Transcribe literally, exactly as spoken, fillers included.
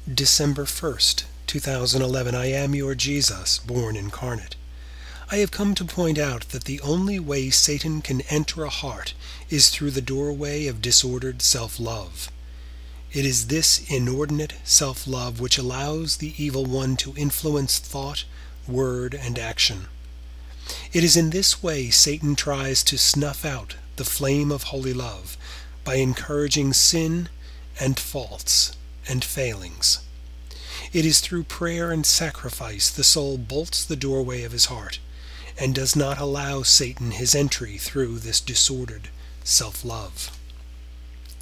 December first, two thousand eleven. I am your Jesus, born incarnate. I have come to point out that the only way Satan can enter a heart is through the doorway of disordered self-love. It is this inordinate self-love which allows the evil one to influence thought, word, and action. It is in this way Satan tries to snuff out the flame of holy love by encouraging sin and faults and failings. It is through prayer and sacrifice the soul bolts the doorway of his heart and does not allow Satan his entry through this disordered self-love.